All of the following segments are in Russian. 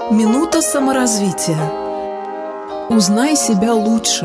Минута саморазвития. Узнай себя лучше.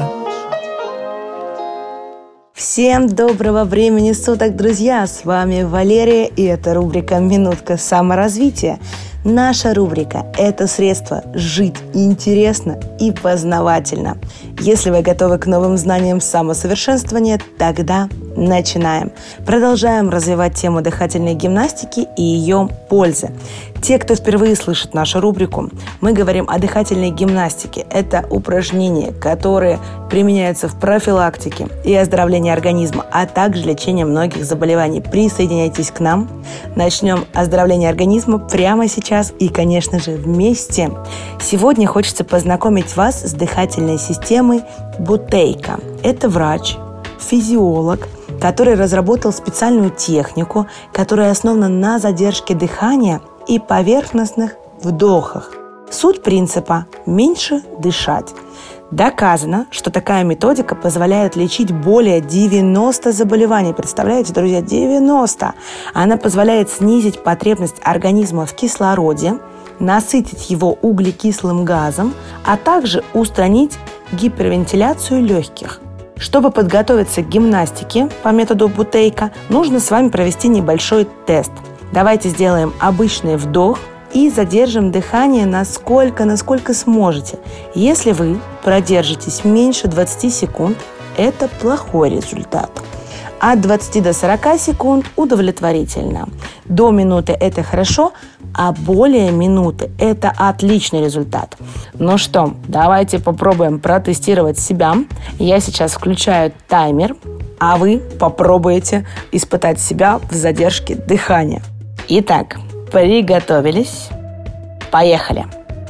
Всем доброго времени суток, друзья! С вами Валерия, и это рубрика «Минутка саморазвития». Наша рубрика – это средство жить интересно и познавательно. Если вы готовы к новым знаниям самосовершенствования, тогда начинаем. Продолжаем развивать тему дыхательной гимнастики и ее пользы. Те, кто впервые слышит нашу рубрику, мы говорим о дыхательной гимнастике. Это упражнения, которые применяются в профилактике и оздоровлении организма, а также лечении многих заболеваний. Присоединяйтесь к нам. Начнем оздоровление организма прямо сейчас и, конечно же, вместе. Сегодня хочется познакомить вас с дыхательной системой Бутейка. Это врач, физиолог, который разработал специальную технику, которая основана на задержке дыхания и поверхностных вдохах. Суть принципа – меньше дышать. Доказано, что такая методика позволяет лечить более 90 заболеваний. Представляете, друзья, 90! Она позволяет снизить потребность организма в кислороде, насытить его углекислым газом, а также устранить гипервентиляцию легких. Чтобы подготовиться к гимнастике по методу Бутейка, нужно с вами провести небольшой тест. Давайте сделаем обычный вдох и задержим дыхание насколько сможете. Если вы продержитесь меньше 20 секунд, это плохой результат. От 20 до 40 секунд удовлетворительно. До минуты это хорошо, а более минуты это отличный результат. Ну что, давайте попробуем протестировать себя. Я сейчас включаю таймер, а вы попробуете испытать себя в задержке дыхания. Итак, приготовились. Поехали.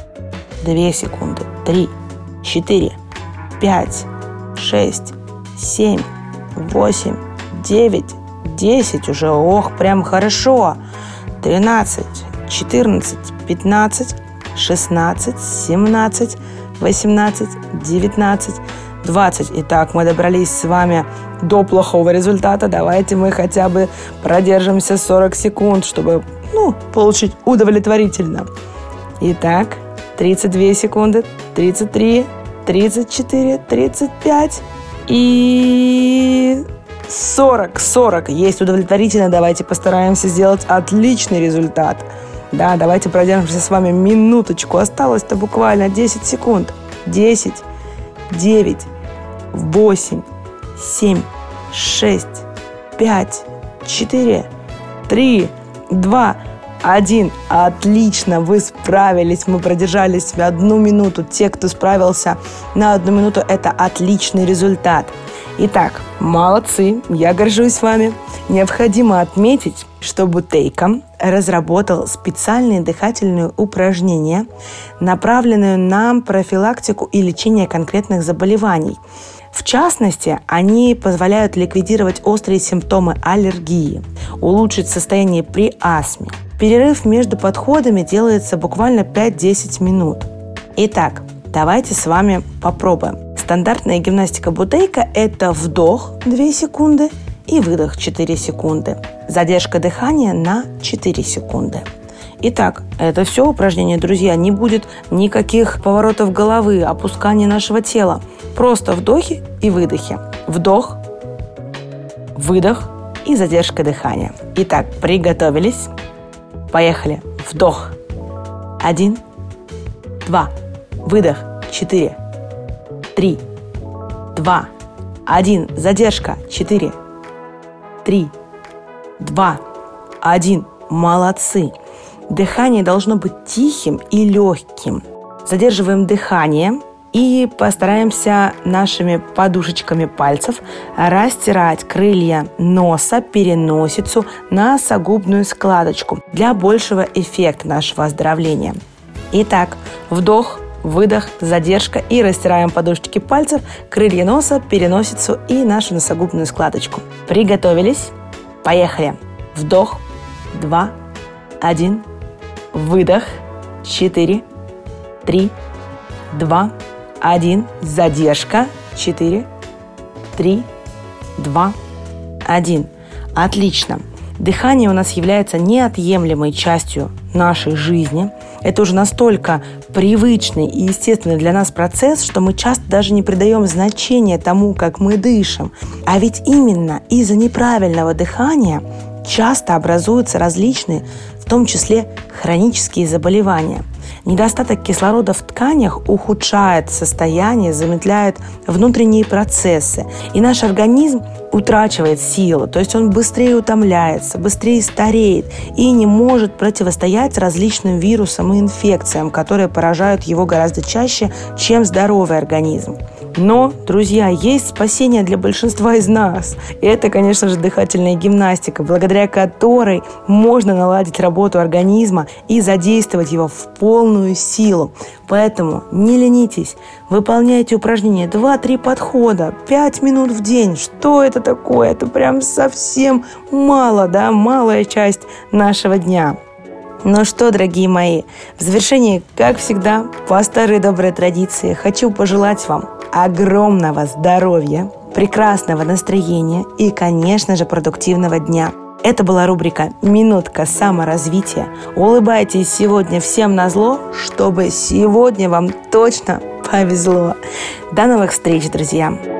2 секунды. 3, 4, 5, 6, 7, 8, 9, 10 уже. Ох, прям хорошо. 13, 14, 15, 16, 17, 18, 19, 20. Итак, мы добрались с вами до плохого результата. Давайте мы хотя бы продержимся 40 секунд, чтобы получить удовлетворительно. Итак, 32 секунды, 33, 34, 35 и 40. Есть удовлетворительно. Давайте постараемся сделать отличный результат. Да, давайте продержимся с вами минуточку. Осталось-то буквально 10 секунд. 10, 9, 8, 7, 6, 5, 4, 3, 2, 1. Отлично, вы справились. Мы продержались 1 минуту. Те, кто справился на 1 минуту, это отличный результат. Итак, молодцы, я горжусь вами. Необходимо отметить, что Бутейка разработал специальные дыхательные упражнения, направленные на профилактику и лечение конкретных заболеваний. В частности, они позволяют ликвидировать острые симптомы аллергии, улучшить состояние при астме. Перерыв между подходами делается буквально 5-10 минут. Итак, давайте с вами попробуем. Стандартная гимнастика Бутейка – это вдох 2 секунды и выдох 4 секунды. Задержка дыхания на 4 секунды. Итак, это все упражнение, друзья. Не будет никаких поворотов головы, опускания нашего тела. Просто вдохи и выдохи. Вдох, выдох и задержка дыхания. Итак, приготовились. Поехали. Вдох. 1, 2. Выдох. 4, 3, 2, 1. Задержка. 4, 3, 2, 1. Молодцы. Дыхание должно быть тихим и легким. Задерживаем дыхание и постараемся нашими подушечками пальцев растирать крылья носа, переносицу, носогубную складочку для большего эффекта нашего оздоровления. Итак, вдох, выдох, задержка и растираем подушечки пальцев, крылья носа, переносицу и нашу носогубную складочку. Приготовились? Поехали. Вдох, 2, 1, выдох, 4, 3, 2, 1, задержка, 4, 3, 2, 1. Отлично. Дыхание у нас является неотъемлемой частью нашей жизни. Это уже настолько привычный и естественный для нас процесс, что мы часто даже не придаем значения тому, как мы дышим. А ведь именно из-за неправильного дыхания часто образуются различные, в том числе хронические заболевания. Недостаток кислорода в тканях ухудшает состояние, замедляет внутренние процессы, и наш организм утрачивает силу, то есть он быстрее утомляется, быстрее стареет и не может противостоять различным вирусам и инфекциям, которые поражают его гораздо чаще, чем здоровый организм. Но, друзья, есть спасение для большинства из нас. И это, конечно же, дыхательная гимнастика, благодаря которой можно наладить работу организма и задействовать его в полную силу. Поэтому не ленитесь, выполняйте упражнения 2-3 подхода, 5 минут в день. Что это такое? Это прям совсем мало, да, малая часть нашего дня. Ну что, дорогие мои, в завершении, как всегда, по старой доброй традиции, хочу пожелать вам огромного здоровья, прекрасного настроения и, конечно же, продуктивного дня. Это была рубрика «Минутка саморазвития». Улыбайтесь сегодня всем назло, чтобы сегодня вам точно повезло. До новых встреч, друзья!